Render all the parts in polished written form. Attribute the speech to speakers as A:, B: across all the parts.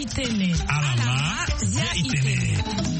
A: itene.
B: Alama zia itene.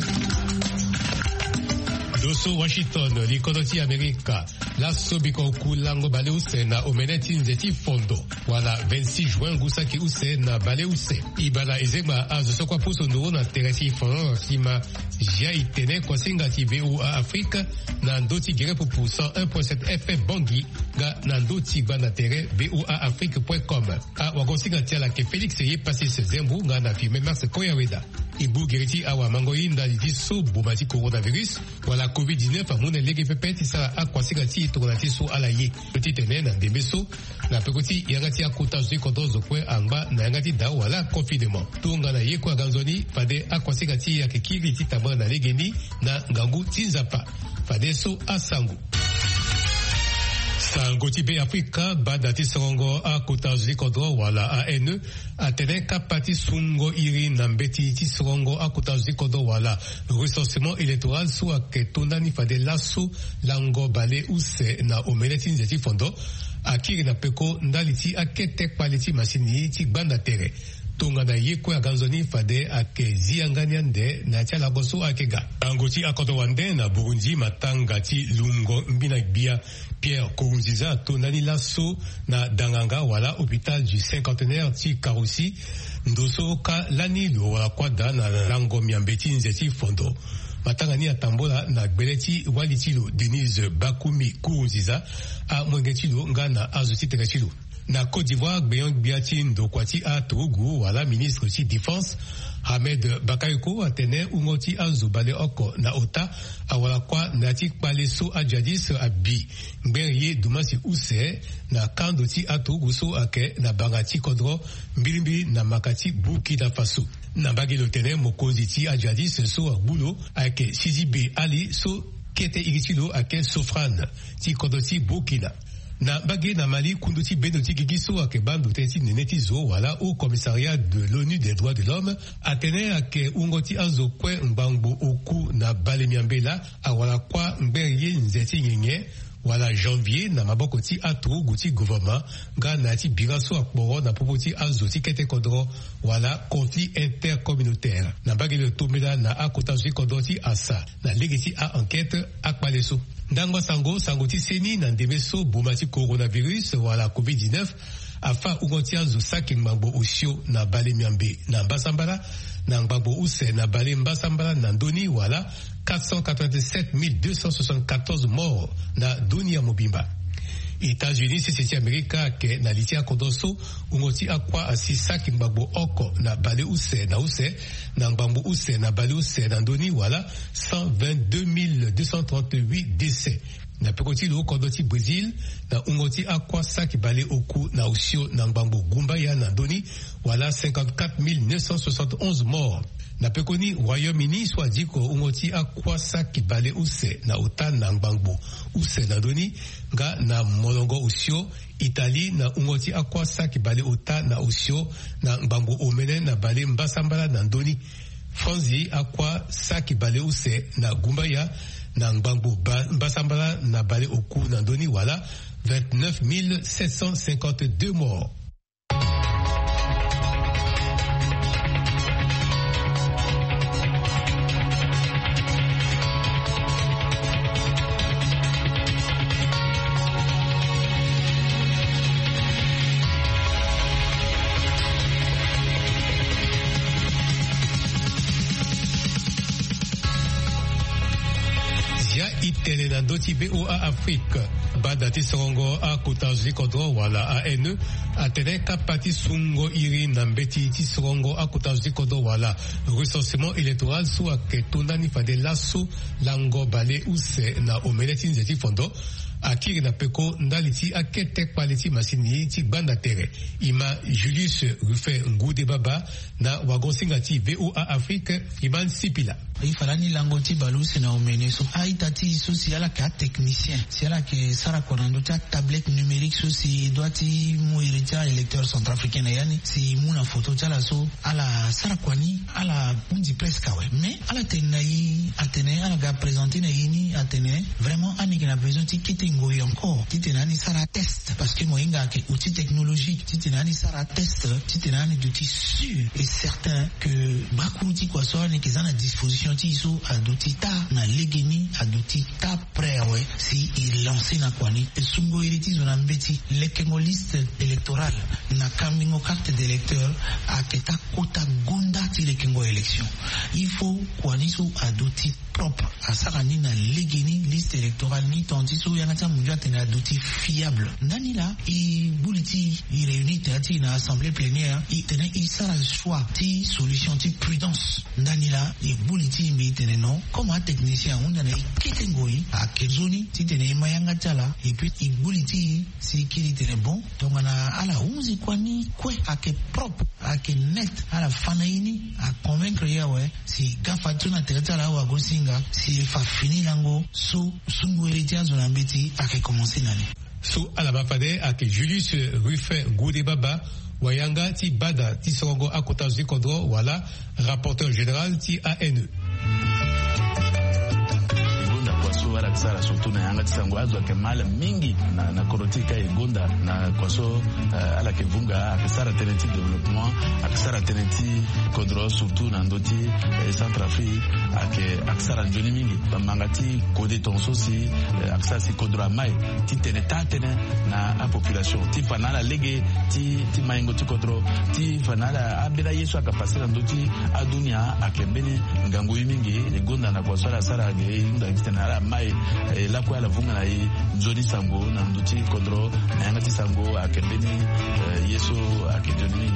B: Doso Washington, likodoti Amerika, la sobiko kulango bale use na omeneti nzeti fondo. Wala 26 juin gusaki use na bale use. Ibala ezema azo kwa puso no na teresi fon sima jia itene kwa singati VOA Afrika na ndoti gere pupu 101.7 FM Bongi ga na ndoti bana tere VOA Afrique.com. A wagosinga tiala ke Felix ye passé se zembu nga na filme Mars Koyaweda. Ibu geriti awa mangoyinda liti so bomati coronavirus wala COVID-19 amune lege pepeti sa akwasika ti tokonati so alaye petit tene na demeso na pekoti yangati akuta zui kondozo kwe angba na yangati da wala confinement tunga na yekwa ganzoni fade akwasika ti yakikiri ti tamba na legeni na ngangu tinzapa fade so asangu Sangoti be Afrika badati songo a kotazi kodro wala ANE atene kapati sungo iri nambeti ti songo a kotazi kodro wala recensement électoral so aketondani fade lasso lango bale use na omeneti nzeti fondo akiri na peko ndaliti akete kwaliti masini ti gbanda tere tonga na yekwe aganzoni fade ake zianganyande na tiala boso akega angoti akoto wande na Burundi matanga ti lungo mbina bia Pierre Kurunziza tonani lasso na danganga wala hôpital du cinquantenaire ti Karusi ndoso ka lani lo wala kwada na lango miambeti nzeti fondo matangani atambola na gbeleti walitilo Denise Bakumi Kurunziza a mwengetilo ngana azuti tegachilo na Côte d'Ivoire Gbeyon Biati Ndokwati a Togo wala ministre ti défense Ahmed Bakayoko atene ungoti azubale oko na ota awala kwa nati paleso ajadis abi ngberye dumasi use na kando ti atogo so ake na bangati kodro mbilimbi na makati Burkina Faso na bagelo tene mokozi ti ajadis so abulo ake Sizibe Ali so kete igitilo ake Sofran ti kodoti Burkina na bagé na Mali kunduti benoti gigiso ake bandu teti neneti zo wala au commissariat de l'ONU des droits de l'homme atene ake ungoti azo kwe mbangbo oku na balemiambela awala kwa mberye nzeti nyenye wala janvier na maboko ti atu guti gouvernement ga na ti biraso akporo na popoti azo ti kete kodro wala conflit intercommunautaire na bagé tomela na akota zi kodoti asa na legeti a enquête akpaleso ndangwa sango ti seni na ndemeso bomati coronavirus wala COVID-19 afa ungoti azo saki mbangbo osio na bale miambe na mbasambala na mbangbo use na bale mbasambala na ndoni wala 487 274 morts na dunia mobimba. États-Unis sisi Amerika ke na litia kondoso ungoti akwa asisaki mbangbo oko na bale use na mbangbo use na bale use na ndoni wala 122 238 décès. Na pekoti lo kondoti Brésil na ungoti akwa saki bale oku na usio na mbangbo gumbaya na ndoni wala 54 971 morts. Na pekoni Royaume-Uni swadiko ungoti akwa saki bale use na uta na mbangbo use na ndoni nga na molongo usio Italie na ungoti akwa saki bale uta na usio na mbangbo omene na bale mbasambala na ndoni Franzi akwa saki bale use na gumbaya na mbangbo mbasambala na bale oku na ndoni wala 29 752 morts. Itene na ndoti VOA Afrique badati songo a kotazi kodro wala ANE atene kapati sungo iri na mbeti ti songo a kotazi kodro wala recensement électoral so aketondani fade lasso lango bale use na omeneti nzeti fondo akiri na peko ndaliti akete kwaliti masini ti gbanda tere ima Julius Ruffin Ngude Baba na wagonsinga ti VOA Afrique Iman Sipila
C: ifalani lango ti baluse na omene so aitati so si ala ka technicien si ala ke
A: sara konando ta tablette numérique so si doati mu irita électeur centrafricain yani si muna photo tala so ala sara kwani ala undi presque ouais mais ala tenayi atene ala ga présenter na yini atene vraiment ani qui a besoin ti kitengo encore ti tenani sara test parce que moinga ke outil technologique ti tenani sara test ti tenani de ti sûr et certain que bakuti kwa so ni kizana disposition ti so adoti ta na legeni adoti ta prêt ouais si il lance na kwani et sungo iriti zona mbeti lekengo liste électorale na kamingo carte d'électeur a keta kota gonda ti lekengo élection il faut kwani so adoti propre à sarani na legeni liste électorale ni tantiso yanata munja tena adoti fiable nani la i buliti i réunit tati na assemblée plénière i tena i sara choix ti solution ti prudence nani la i buliti mbi tena non comme un technicien on a kitengoi a kezoni ti tena mayanga tala et puis i buliti si kili tena bon donc ana ala 11 kwani kwe ake propre ake net ala fanaini a convaincre ya ouais si gafa tuna tela wa gosinga si fa fini lango so sungu eritia zona mbeti ake commencer nani
B: so ala bafade ake Julius Ruffin Goudebaba wayanga ti bada ti songo akota zikodro wala rapporteur général ti ANE
C: wala kusara surtout na yanga tisango azwa ke mala mingi na korotika egonda na kwaso ala ke vunga akisara teneti développement akisara teneti kodro surtout na ndoti Centrafrique akisara njoni mingi bamangati kode tonso si akisara si kodro amai ti teneta tene na a population ti fanala lege ti maingo ti kodro ti fanala abela yesu akapasira ndoti adunia akembeni ngango mingi egonda na kwaso ala sara ge nda kitana mai la kwa la vunga na i nzoni sango na nduti kodro na yanga ti sango akembeni yeso akejoni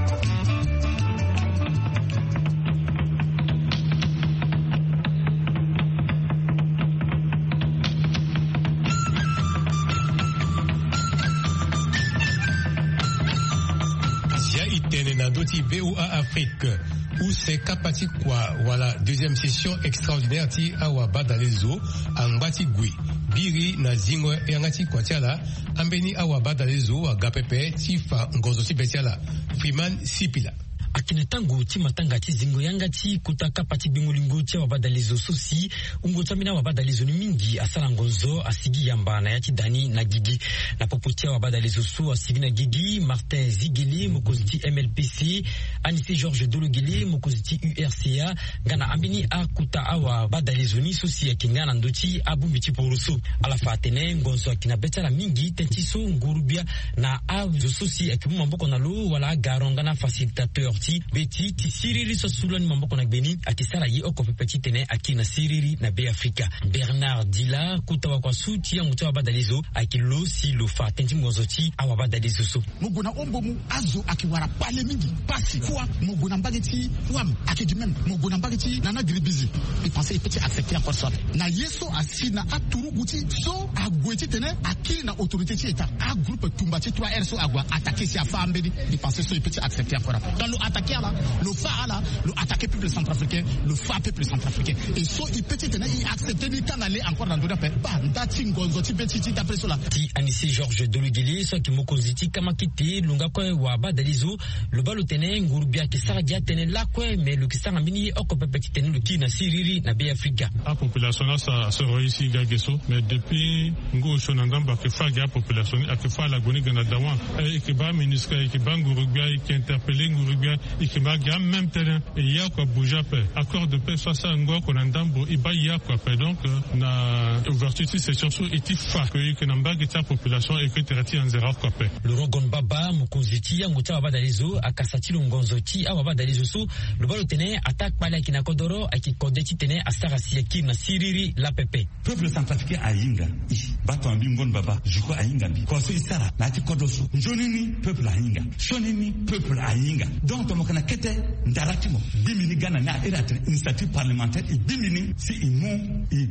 B: ya itene na nduti VOA Afrique où c'est kapati kwa wala deuxième session extraordinaire ti awa badalezo angbati gui biri na zingo yangati kwa tiala ambeni awa badalezo agapepe ti fa ngozo ti betiala Freeman Sipila
D: akina tango ti matanga ti zingo yanga ti kutaka pati bingolingo ti wabadalizo sosi ungo tamina wabadalizo ni mingi asala ngonzo asigi yamba na yati dani na gigi na popo ti wabadalizo so asigi na gigi Martin Zigeli mokozi ti MLPC Anissé Georges Dologeli mokozi ti URCA ngana ambini akuta awa badalizo ni sosi akingana ndoti abumbi ti poroso ala fatene ngonzo akina betala mingi tentiso ngurubia na azo sosi akimu mboko na lo wala garonga na facilitateur beti ti siriri so sulani mamboko na beni akisara ye oko pepeti tene akina siriri na be Afrika Bernard Dila kutawa kwa suti ya mutawa badalizo akilo si lo fa tenti mozoti awa badalizo so
E: muguna ombomu azo akiwara pale mingi pasi kwa muguna mbageti wam akidimem muguna mbageti nana gribizi il pensait petit accepter encore ça na yeso asina aturu guti so agweti tene akina autorité ti eta a groupe tumbati 3R so agwa attaquer si afa ambedi il pensait so petit accepter encore dans le attaquer là le fa là le attaquer peuple centrafricain le fa peuple centrafricain et so il petit tene il accepter ni kan aller encore dans d'autres pays ba ndati ngonzo ti petit ti d'après cela
D: ti Anissé Georges Dologeli so ki mokoziti kama kiti lunga kwa wa badalizo le balo tene ngurubia ki saradia tene la kwa mais le ki sanga mini oko pepeti tene le ki na siriri na be Afrika
F: a population là ça se réussit gageso mais depuis ngo shonangamba ke fa ga population a ke fa la goni gana dawa et ke ba ministre et ke ba ngurubia qui interpeller ngurubia et ke ba ga même terrain et ya quoi bouger pe accord de paix soit ça ngo konandambo et ba ya quoi pe donc na ouverture de session so eti fa que namba ke ta population et que terati en zéro quoi pe
D: le rogon baba mukoziti ya ngota badalizo akasati longonzo ti awa badalizo so le balo tene attaque pala kina kodoro akikodeti tene asarasi yaki na siriri la pepe
G: peuple centrafricain ayinga bato ambi ngon baba juko ayinga bi ko so isara na ti kodoso jonini peuple ayinga shonini peuple ayinga donc to mokana kete ndaratimo bimini gana na era initiative parlementaire et bimini si imo et boliti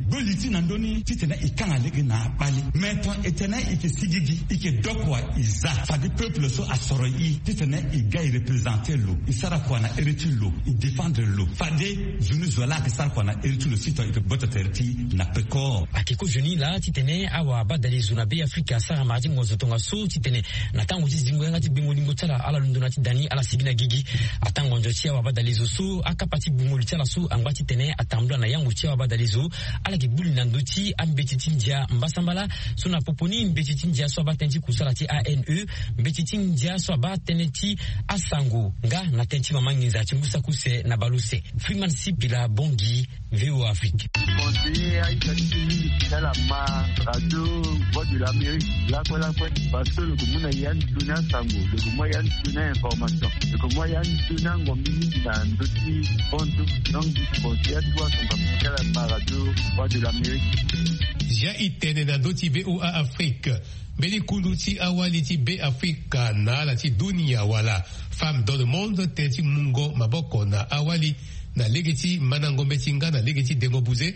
G: misi nandoni titena ikanga lege na bali meton etena ike sigigi ike dokwa iza fadi peuple so asoroyi titena iga représenter l'eau isara kwa na eriti l'eau i défendre l'eau fadi zunu zola ke sara kwa na eriti l'eau sito ike bota terti na peko
D: akiko joni la titene awa badali zuna be Afrika sara maji ngozo tonga so titene na tango jizingo yanga tibingo lingo tsala ala lundona tidani ala sigina gigi atango njochia wa badali zo so akapati bingo litsala so angwa titene atambula na yango chia wa badali zo ala kibuli na ndoti ambetitinja mbasambala suna poponi mbetitinja so batenji kusala ti ANE mbetitinja so bateneti asango nga na tenchi mamangiza chimbusa kuse na baluse Freeman Sipila Bongi VO Afrique.
H: Conseiller Aïsati Salama Radio Voix de l'Amérique la parce que le commun Yann Tuna Sango le commun Yann Tuna information le commun Yann Tuna ngomini na ndoti ponto donc conseiller toi son Salama Radio Voix de l'Amérique
B: ja itene na ndoti VOA Afrique Beli kunduti awaliti be Afrika na la ti dunia wala femme dans le monde teti mungo maboko na awali na legeti manangombe tinga na legeti dengobuze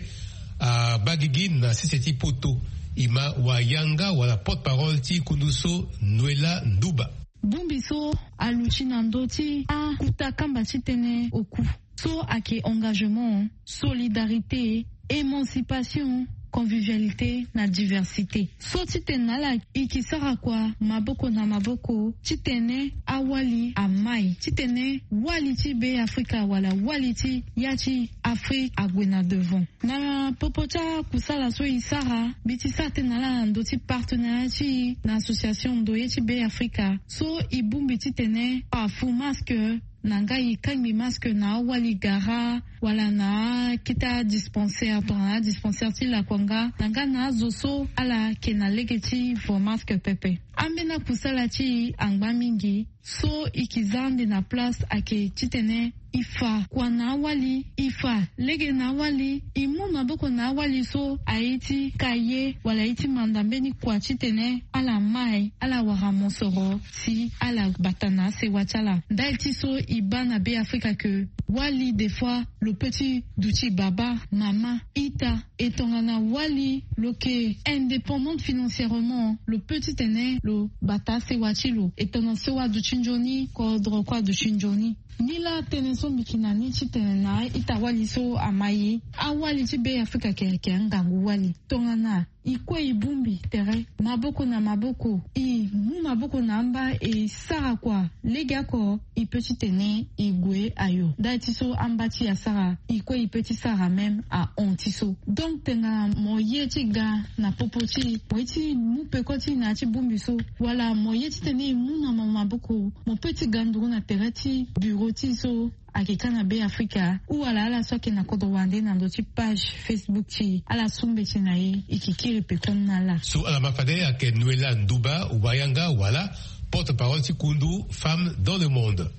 B: a bagigi na siseti poto ima wayanga wala porte-parole ti kunduso Noela Nduba
I: Bumbiso aluchina ndoti a kutakamba chitene oku so ake engagement solidarité émancipation convivialité na diversité so titena la ikisara kwa maboko na maboko titene awali amai titene waliti be Afrika wala waliti yachi Afrique agwena devant na popota kusala so isara bitisa tenala ndoti partenariat na association doyeti be Afrika so ibumbi titene afu masque nanga ikangi masque na wali gara wala na kita dispensaire to dispensaire ti la kwanga nanga na zoso ala kena legeti for masque pepe ambena kusala ti angba mingi so ikizande na place ake titene ifa kwa na wali ifa lege na wali imu maboko na wali so aiti kaye wala iti mandambeni kwa titene ala mai ala waramonsoro si ala batana se wachala dalti so ibana be Afrika que wali des fois le petit douti baba mama ita etongana wali loke indépendante financièrement le petit aîné le bata se wachilo etona se wa duchinjoni kodro kwa duchinjoni nila teneso mikinani chitena ita wali so amayi awali chibe Afrika ke ngangu wali tongana ikwe ibumbi tere maboko na maboko mu maboko na amba e sara kwa lega ko ipeti tene igwe ayo dati so ambati ya sara ikwe ipeti sara même a ontiso donc tenga moye chiga na popoti weti mu pekoti na chibumbi so wala moye tene mu na maboko mo petit ganduru na terati bureau ti so akikana be Afrika ou ala soki na kodo wande na ndoti page Facebook ti ala sumbe ti na ye ikikiri pekon na la
B: so ala mafade ake Noela Nduba wayanga wala porte-parole ti kundu femme dans le monde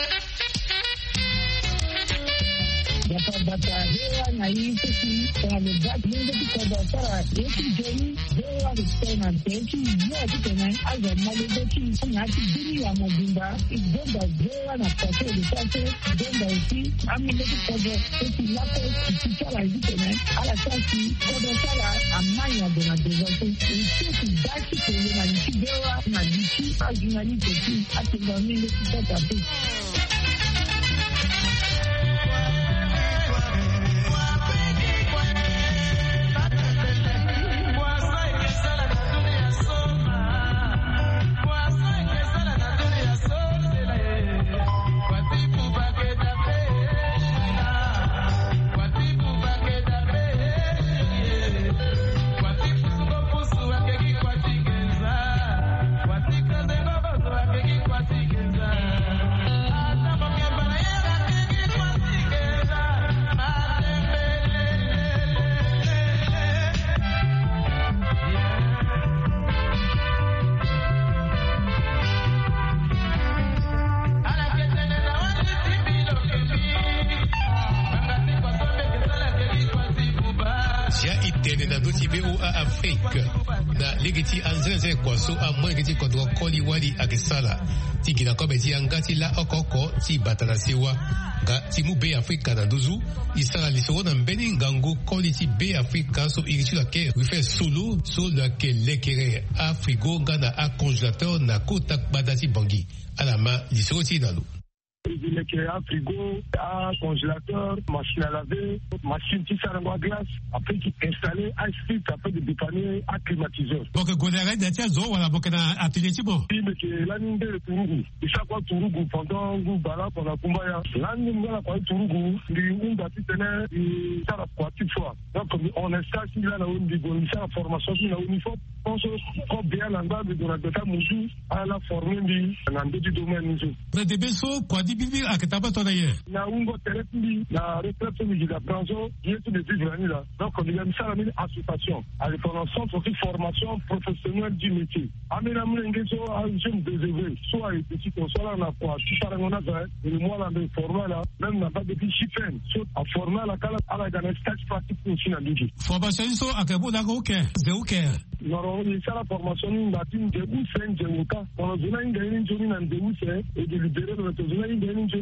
J: Bata hewa na hii sisi kwa mebaki mungu tukoda sara yeki joni hewa ristona teki yua titena aza malebeki nyati dini ya mobimba igomba hewa na pase lupase igomba usi amile tukoda teki lapo tikichala titena ala sasi koda sara amanya dona dezote teki daki kwenye na niki hewa na niki ajunani teki atinga mile tukoda teki
B: ja itene na doti BOA Afrique na legeti anzeze kwaso a mwengeti kodro koli wali akisala tikina kometi angati la okoko ti batanasiwa ga timu B Africa na duzu isala lisoro na mbeni ngangu koli ti B Africa so iritu la ke rufe solo so la ke lekere a frigo ngana a congélateur na kota badati bangi alama lisoro ti nalu.
K: Il est créé un frigo, un congélateur, machine à laver, machine qui sert à glace, après qui est installé, un site, après de dépanner, un climatiseur.
B: Donc, Godere, d'être zo, voilà, donc, un atelier Thibaut.
K: Oui, mais que l'année de Tourougou, et chaque fois Tourougou, pendant que Bala, pendant Kumbaya, l'année de la Tourougou, il y a un tenait, il y a quoi, toutefois. Donc, on installe, il y a la formation, il y a une uniforme, on se prend bien l'endroit de la Beta Moujou, à la formule, dans le domaine.
B: Mais des besos, quoi, bibi akitaba tonaye
K: na ungo terepili na retraite de la branche qui est de vivre là donc on a mis ça une association avec un centre de formation professionnelle du métier amena mlengezo a jeune désiré soit petit soit là pour tout on a fait le mois là de former là même n'a pas de chiffre soit à former la cala à la stage pratique aussi na bigi
B: formation so akabo na ko ke de uke
K: non il ça la formation na tin de ou sen de uka on a une gagne na de ou c'est et de libérer notre zone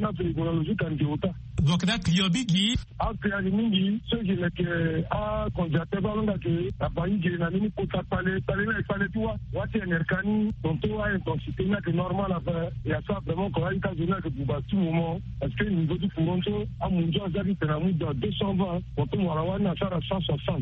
B: donc là client bigi
K: a client mingi ce qui est que a congélateur balonga que la banque qui na ni kota pale toi wati enerkani donc toi intensité na que normal à et à ça vraiment quand il y a que pour tout moment parce que niveau du courant a mondial j'habite na mu dans 220 quand on va voir na ça à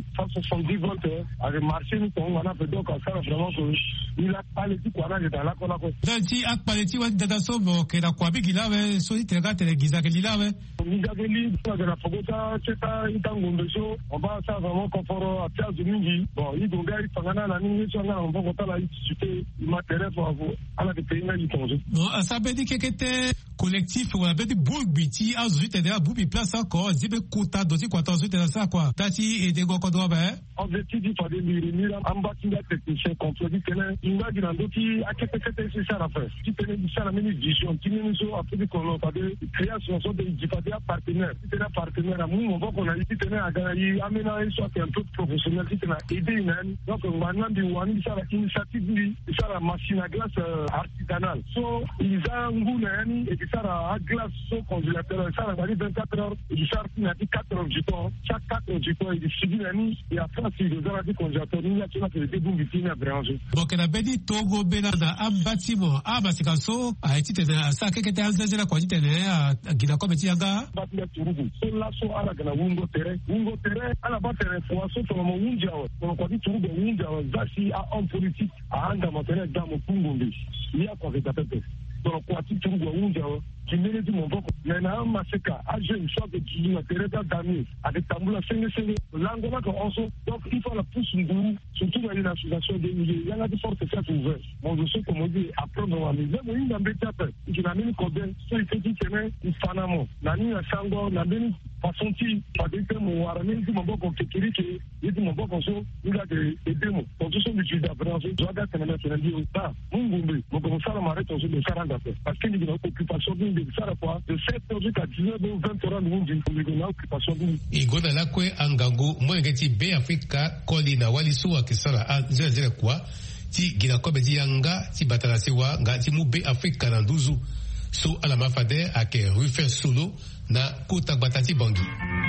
K: 170 volts avec marché nous on a fait donc ça vraiment que il a pas les quoi là dans la kola ko
B: danti ak paleti wa dada sobo que la kwa bigi là so itega telegiza que là
K: Migageli, la Fogota, Cheta, Itangombeso, on va ça vraiment confort à Pierre de Mingi. Bon, il doit y avoir la ligne sur la Fogota, la discuter, il m'intéresse pour vous, à la pays, il tombe.
B: Bon, ça veut dire que était collectif, on avait des bourbiti, à zut, et à boubi place encore, zibe kota, dosi, quoi, zut, et ça, quoi. Tati, et des gokodoa, ben.
K: Objectif, il fallait lui en bâtiment technicien, contre dit que il m'a dit dans d'autres, à quel point c'est ça la faire. Si tu es ça la même vision, qui nous a fait qu'on a fait création de partenaire. Si tu es un partenaire à nous, on voit qu'on a dit que tu es à Ganaï, aménager soit un peu professionnel, si tu es aidé une année. Donc, maintenant, il y a l'initiative, ça la machine à glace artisanale. So, ils ont un goût, et ça la glace, so congélateur, ça la 24 heures, et ça a 4 heures du temps. Chaque 4 heures du temps, il est suivi l'année, et après, si les heures du congélateur, il y a toujours des boumbitines à brancher.
B: Donc, on a dit Togo, Benada, un bâtiment, c'est comme ça, a été ça, quelqu'un était à la qualité, à Guinée, comme tu as
K: Batia Turugu. So la so ala gana wungo tere ala ba tere fo so to mo wunja o ko di Turugu wunja o zasi a en politique a anga mo tere da mo kungombe ya ko ke tapepe to ko ati Turugu wunja o kimele di mo boko na maseka a jeune soit que tu na tere da dami avec tambula senge lango na ko also donc il faut la pousse nguru surtout dans une association de milieu il y a des fortes fêtes ouvertes bon je sais comment dire après on mais il n'a pas fait il n'a même codé so il fait dit que il fanamo nani na sango na beni façon qui pas de terme ou arame qui m'ont ko kekiri que il m'ont ko so il a des demo donc ce sont des études d'avance je dois être national dit pas mungumbe mo ko sala marete on se de 40 parce que il y a une occupation de ça quoi de 7 heures jusqu'à 19 heures 20 heures nous dit une occupation
B: et gona la kwe angango mo ngeti be Africa kolina walisu akisala a 00 quoi ti gina ko be yanga ti batalasiwa ngati mu be Africa na nduzu so ala mafade ake rufe solo na kota batati bangi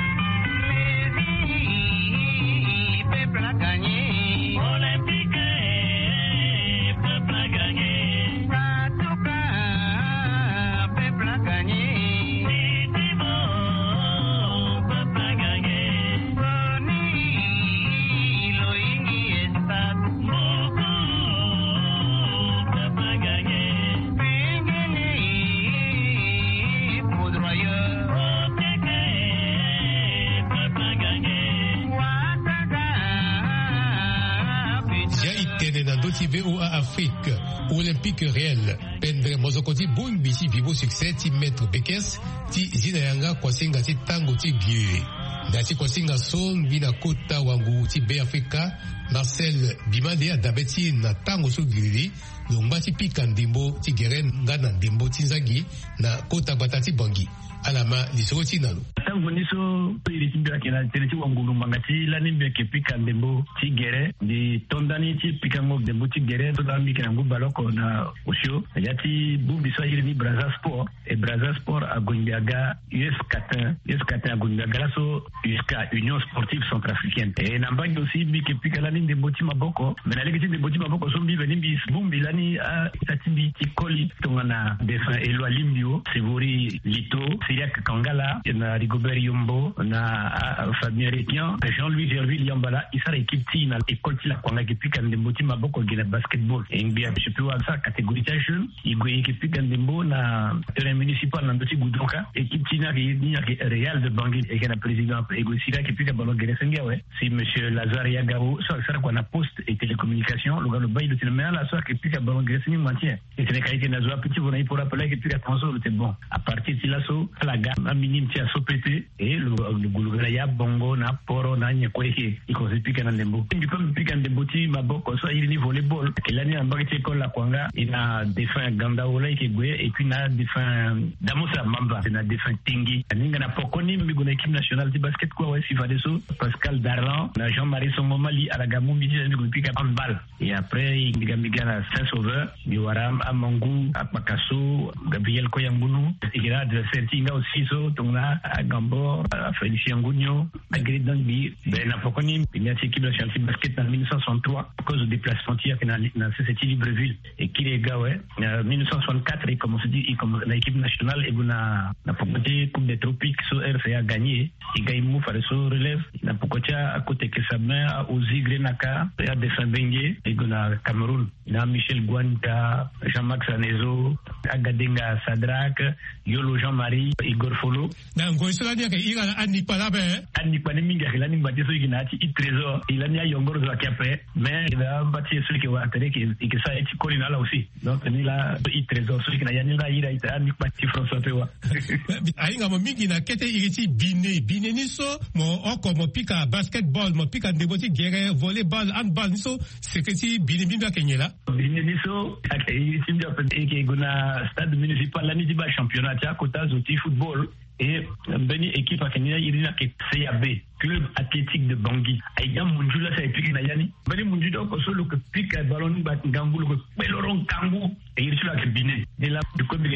B: VOA Afrique, Olympique réel, Pendre Mozokoti Boun Bichi Vivo Succès, Ti Maître Bekes, Ti Zinayanga Kwasinga Ti Tango Ti Gie. Dati Kwasinga Son, Vina Kota Wangu Ti Be Africa, Marcel Bimade Adabeti na Tango Su Giri, Longba Ti Pikandimbo Ti Geren Ngana Dimbo Tinzagi, na Kota Batati Bangi. Alama Lisoro Ti Nalo.
L: tangu niso ili timbira kina teneti wangulu mangati la nimbe ke pika ndembo tigere di tondani ti pika ngo ndembo tigere to da mi kana baloko na osho yati bumbi so ili ni Brazza Sport et Brazza Sport a Gongaga US4 a Gongaga so jusqu'à Union Sportive Centrafricaine et nambangi aussi mi ke pika la ndembo ti maboko mais la ndembo ti maboko so mbi venimbi bumbi lani a tatimbi ti koli tongana defa Eloi Limbio Sevori Lito Siriak Kangala na Rigobert Yombo na Fabien Répian Jean-Louis Gerville Yambala isara équipe ti na école ti la kwanga ki pika ndembo ti maboko gina basketball et mbia je peux voir ça catégorie ta jeune igwe équipe pika ndembo na terrain municipal na ndoti gudonka équipe ti na Real de Bangui et gina président ego sira ki pika ballon gere sengia ouais si monsieur Lazare Yagao ça sera quoi na poste et télécommunication le gars le bail de tellement la soir ki pika ballon gere sengia maintien et c'est qualité na zo petit bonai pour rappeler que puis attention c'est bon à partir de là so la gamme minime ti a sopété et le gulugala ya bongo na poro na nyekweke iko zipika na ndembo ndipo mpika ndembo ti maboko so ili ni volleyball kelani ambaki école la kwanga ina défunt Gandaola ikegwe et puis na défunt Damosa Mamba na défunt Tingi ninga na pokoni mbigo na équipe nationale de basket quoi ouais Sifadeso Pascal Darlan na Jean-Marie Songomali à la gamu midi mbigo pika handball et après indiga na Saint-Sauveur Biwaram Amangu Apakaso Gabriel Koyambunu ikira adversaire tinga aussi so tongna a Gambor a Félicien Gougno a Gridangbi ben na pokoni il équipe nationale de basket en 1963 à cause du déplacement qui a dans cette Libreville et qui les gars ouais 1964 il commence dit comme l'équipe nationale et na pokoti coupe des tropiques so RCA gagné il gagne mou faire so relève na pokoti à côté que sa main aux Grenaka et à Desambengé et na Cameroun na Michel Guanta Jean-Max Anezo Agadenga Sadrak Yolo Jean-Marie Igor Folo
B: na ngoisola dia ke ira andi palabe
L: andi pani minga hilani mbati so iginati i trésor ilani ayongoro za kape mais da mbati so ke wa tere ke sa eti kolina la aussi donc ni la i trésor so ikina yani la ira ita andi pati François Pewa
B: ainga mo mingi na kete iriti bine ni so mo oko mo pika basketball mo pika ndeboti gere volleyball handball ni so seketi bine kenyela
L: bine ni so iriti ndio ke guna stade municipal la ni di ba championnat ya kota zoti football et beni équipe a kenina irina ke CAB club athlétique de Bangui aïga munjula sa épique na yani beni munjudo ko solo que pique ballon bat ngangu ko peloron kangu et il sur la bine de la du comme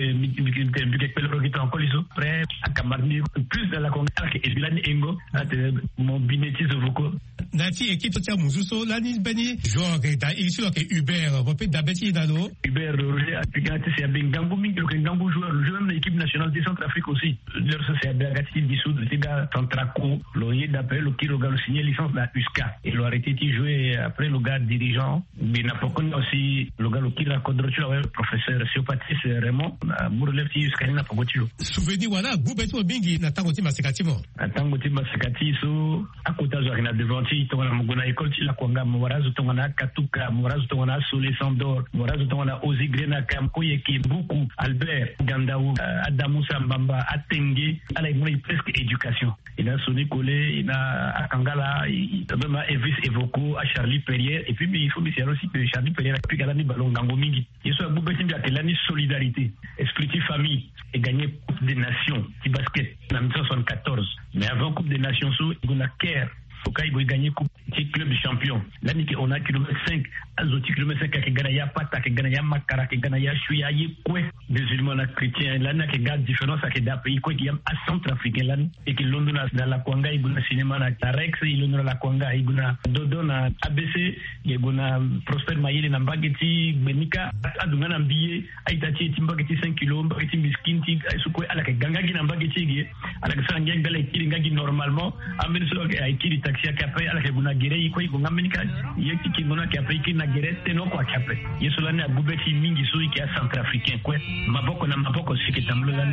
L: que peloron qui est en coliso prêt à camarni plus de la conga que Ebilani Engo mon bineti zovoko
B: nati équipe tia muzuso lani beni joueur da il sur que Hubert va peut d'abeti dano
L: Hubert Roger apigati c'est ngangu mingi que ngangu joueur de l'équipe nationale de Centrafrique aussi leur c'est Abagati dissous le gars Centraco loyer d'appel le kilo gars signé licence la USCA et le arrêté de jouer après le gars dirigeant mais n'a pas connu aussi le gars le kilo Kodrochu le professeur Sio Patrice Raymond Bourlev ti USCA n'a pas gotilo
B: souvenir voilà Goubeto Bingi na tango ti masekati mo
L: tango ti masekati so akota zo na devanti to na muguna école ti la kwanga morazo to na Katuka morazo to na Sole Sandor morazo to na Ozi Grena Kamkoye ki beaucoup Albert Gandao Adamu Sambamba Atenge à la presque éducation il a sonné collé il a à Kangala il même à Elvis Evoko à Charlie Perrier et puis il faut dire aussi que Charlie Perrier a pu gagner ballon gango mingi il soit beaucoup de la solidarité esprit de famille et gagner Coupe des Nations du basket en 1974 mais avant Coupe des Nations il y a Caire au cas il gagner coupe club champion l'année on a kilomètre 5 azoti kilomètre 5 qui gagne ya pata qui gagne ya makara qui gagne ya chuya yi kwe musulman na chrétien l'année qui garde différence avec des pays quoi qui am à centrafricain l'année et qui London dans la Kwanga iguna cinéma na Rex London la Kwanga iguna dodo na ABC iguna Prosper Mayele na Mbageti Benika adunga na mbiye aitati timbageti 5 kg mbageti miskinti sukwe ala ke ganga gina mbageti gi ala ke sanga ngale kiri ngagi normalement amene so ay kiri taxi akape ala ke guna gere iko iko ngamenika yeki kingona ke ape kina gere teno kwa kape yeso na gubeti mingi so iki a centrafricain kwe maboko na maboko sike tamlola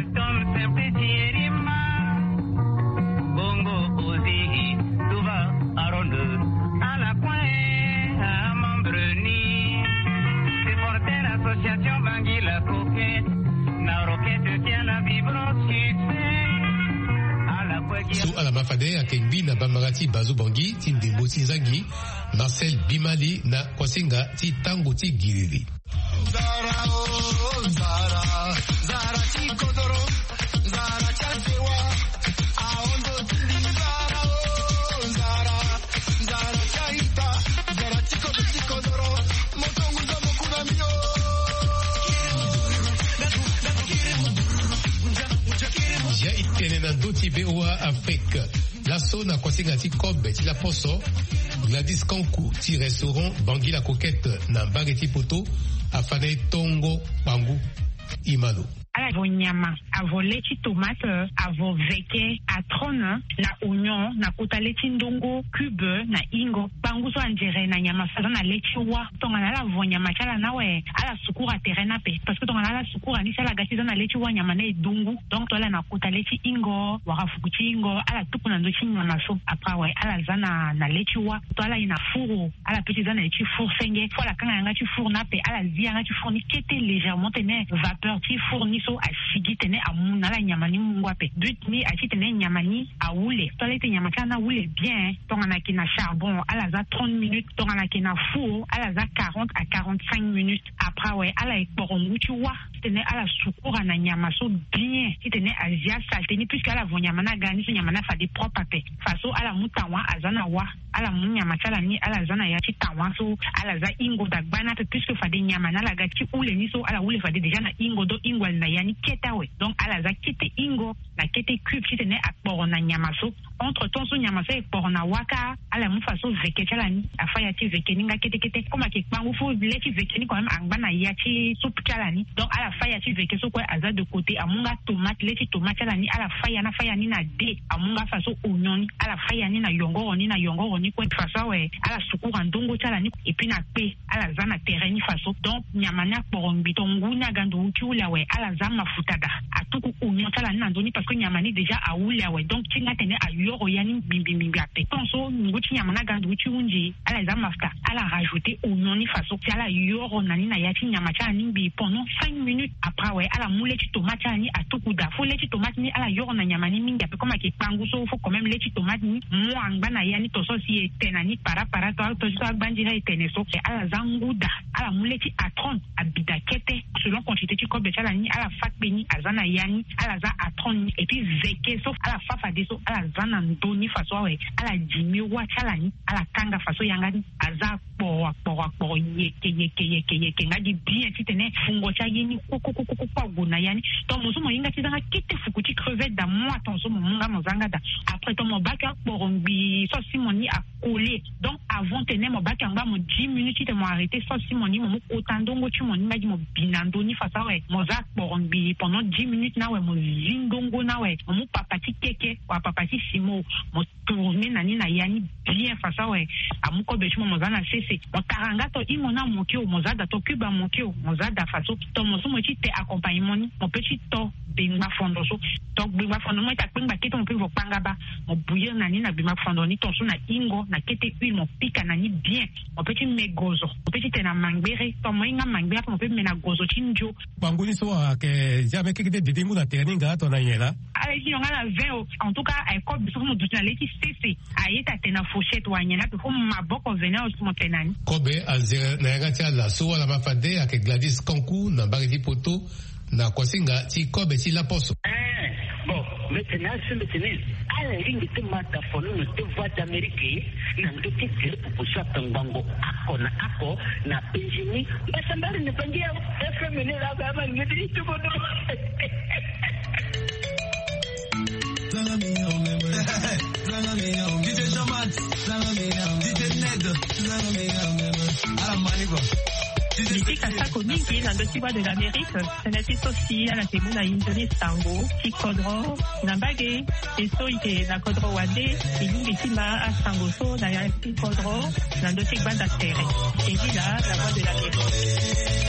L: bongo ozi tuva aronde ala coin à membreni c'est porter l'association Bangui la coquette na roquette tient la vibration
B: So ala mafade akengbi na bamarati bazo Bangui ti ndembo ti nzangi Marcel Bimali na kwasenga ti tango ti giriri Zara oh Zara Zara ti kodoro Zara chatewa aonde BOA Afrique. L'assaut na kwasinga ti kobe ti la poso. Gladys Kankou ti restaurant Bangui la Coquette na Mbageti Poto afane Tongo Bangu Imalo.
M: Avo nyama, avo lechi tomate, avo veke, atrone, na oignon, na kota lechi ndongo, cube, na ingo, bangu so anjere na nyama sa na lechi wa. Tonga na la avo nyama chala na we, ala sukura terena pe. Parce que tonga na la sukura ni sala gasi na lechi wa nyama na edungu. Donc tola na kota lechi ingo, warafukuchi ingo, ala tupu na ndochi nyama so. Après we, ala zana na lechi wa. Tola ina furo, ala petit zana lechi four senge. Fola kanga yanga tu four na pe, ala zi yanga tu four ni kete légèrement tene vapeur ti four ni so a sigi tene amuna la nyamani mungwape but ni a tene nyamani a wule tolete nyamaka na wule bien tonga na kina charbon ala za 30 minutes tonga na kina four ala za 40 à 45 minutes après ouais ala ekborongu tu vois tene ala sukura na nyama so bien tene azia salte ni puisque ala vonyama na gani so nyama na fa de propre pe faso ala mutawa azana wa ala munyama chala ni ala zana ya titawa so ala za ingo da bana pe puisque fa de nyama na la gati ule ni so ala ule fa de déjà na ingo do ingo na yani keta we donc ala za kete ingo na kete cube tene akboro na nyama so entre temps so nyama so ekboro na waka ala mu faso veke chala ni afaya ti veke ninga kete koma ke kwangu fo leti veke ni quand même angba na ya ti soup chala ni donc ala faya ti veke so kwa aza de côté amunga tomate leti tomate chala ni ala faya ni na de amunga faso oignon ala faya ni na yongoro ni kwa faso we ala sukura ndongo chala ni et puis na pe ala za na terrain ni faso donc nyama na porombi tongu na gando ukiula we ala za mafutada atuku oignon chala ni ndoni parce que nyama ni déjà a ula we donc tinga tene a yoro yani bimbi ape tonso nguti nyama na gando ukiunji ala za mafuta ala rajouter oignon ni faso chala yoro nani na yati nyama chala ni bi pendant 5 minutes après ouais ala moule ti tomate chala ni atuku da fo leti tomate ni ala yoro na nyama ni mingi ape comme ke pangu so faut quand même leti tomate ni mo angba na yani to so si etena ni para to so bandira etene so ala zanguda ala moule ti atron abida kete selon quantité ti kobe chala ni ala fakbeni azana yani ala za atron et puis veke so ala fafa de so ala zana ndoni faso we ala jimi wa chala ni ala kanga faso yanga ni aza po yeke ngadi bien ti tene fungo cha yeni ko gona yani to mozo mo yinga ti zanga kete fukuti crevette da moi tonso mo munga mo zanga da après to mo baka porombi so simoni a collé donc avant tene mo baka ngba mo 10 minutes te mo arrêter so simoni mo otandongo ti mo ngadi mo binando ni fasa we mo za porombi pendant 10 minutes na we mo zindongo na we mo papati keke wa papati simo mo tourner nani na yani bien fasa we amuko bechu mo zana sese mo taranga to imona mo ki o mo za da to kuba mo ki o mo za da faso to mo so mo ti te accompagnement ni mo petit to bimba fondo so to bimba fondo mo ta pimba kete mo pivo panga ba mo bouillir nani na bimba fondo ni to so na ingo na kete huile mo pika nani bien mo petit megozo mo petit te na mangbere to mo inga mangbere mo petit mena gozo chinjo
B: banguni so ke jamais que de dimu na terninga to na yela
M: ale ki yonga na veo en tout cas ay ko biso mo dutna leki cc ayeta tena fourchette wanyela to ko maboko venir au mo tenani
B: kobe azera na yanga la so la mafade avec Gladys Kankou na Mbageti Poto na kwasinga ti kobe ti la poso
N: bon maintenant c'est maintenant ala ringi te mata fono no te voix d'Amérique na ndo te kile pour ça tangango ako na penjini basa mbali ne pangia FM ne la kama ngidi tu bodo
M: Musique asako mingi na ndotiwa de l'Amérique, senati sosi ala temu na indone sango, ti kodro, na mbage, eso ite na kodro wande, ilingi tima asango so na ya ti kodro, na ndoti banda tere. Eji la voix de l'Amérique.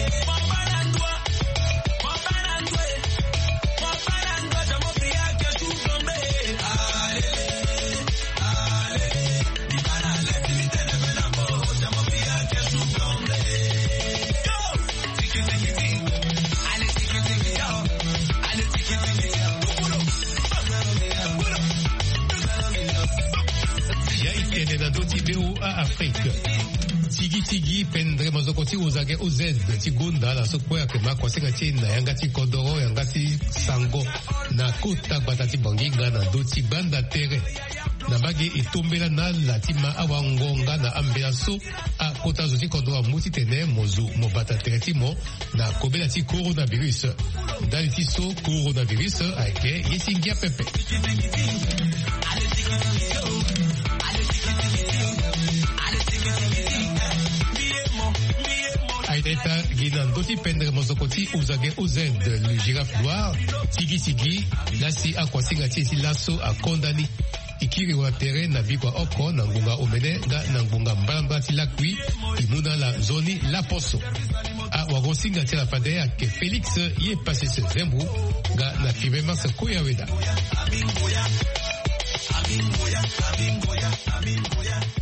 B: Afrique. Tigi pendre mazokoti uzage uzed tigunda la sokwe ke makwasenga china yanga ti kodoro yanga ti sango na kota batati banginga na doti banda tere na bagi itombela na latima awangonga na ambela so a kota zosi kodwa muti tene mozu mobata teretimo na kobela ti coronavirus. Dali ti so coronavirus aike yesingia pepe. Aiteta ginandoti pendre mozokoti uzage uzed le girafe noir sigi lasi akwasinga tiesi laso akondani ikiri wa tere na bikwa oko na ngunga omene na ngunga mbalamba ti lakwi imuna la zoni la poso a wagosinga ti la fadea ke Felix ye passe se zembu ga na kibema se koya weda.